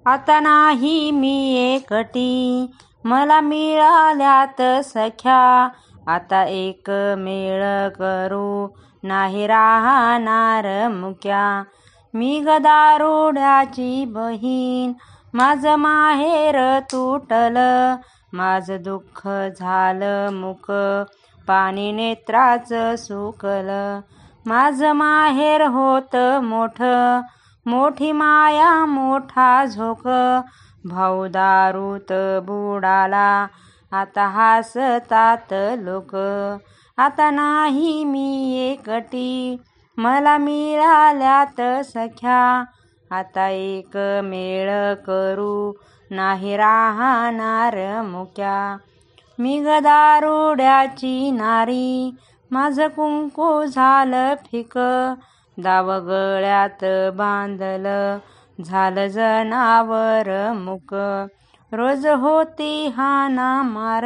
आता नाही मी एकटी, मला मिळाल्यात सख्या. आता एक मेळ करू, नाही राहणार मुक्या. मी गदारुड्याची बहीण, माझं माहेर तुटलं. माझं दुःख झालं मुक, पाणी नेत्राचं सुकलं. माझं माहेर होत मोठं, मोठी माया मोठा झोक. भाऊ दारूत बुडाला, आता हसतात लोक. आता नाही मी एकटी, मला मिळाल्यात सख्या. आता एक मेळ करू, नाही राहणार मुक्या. मी गदारुड्याची नारी, माझं कुंकू झालं फिक. दाव गळ्यात बांधलं, झालं जनावर मुक. रोज होती हाणामार,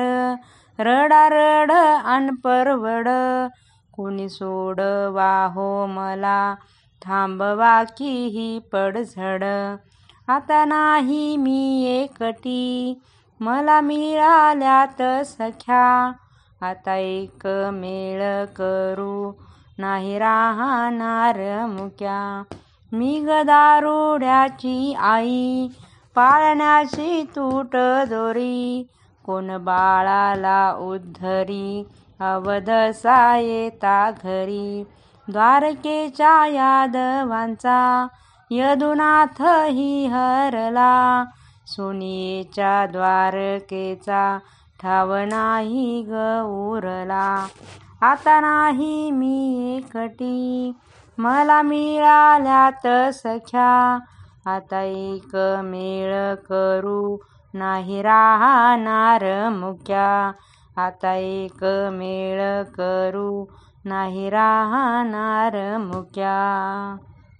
रडारड अनपरवड. कुणी सोडवा हो मला, थांबवा की ही पडझड. आता नाही मी एकटी, मला मिळाल्यात सख्या. आता एक मेळ करू, नाही राहणार मुक्या. मी गदारुड्याची आई, पाळण्याची तूट दोरी. कोण बाळाला उद्धरी, अवधसा येता घरी. द्वारकेच्या यादवांचा, यदुनाथ ही हरला. सोनियेच्या द्वारकेचा, ठाव नाही ग उरला. आता नाही मी एकटी, मला मिळाल्यात सख्या. आता एक मेळ करू, नाही राहणार मुक्या. आता एक मेळ करू, नाही राहणार मुक्या.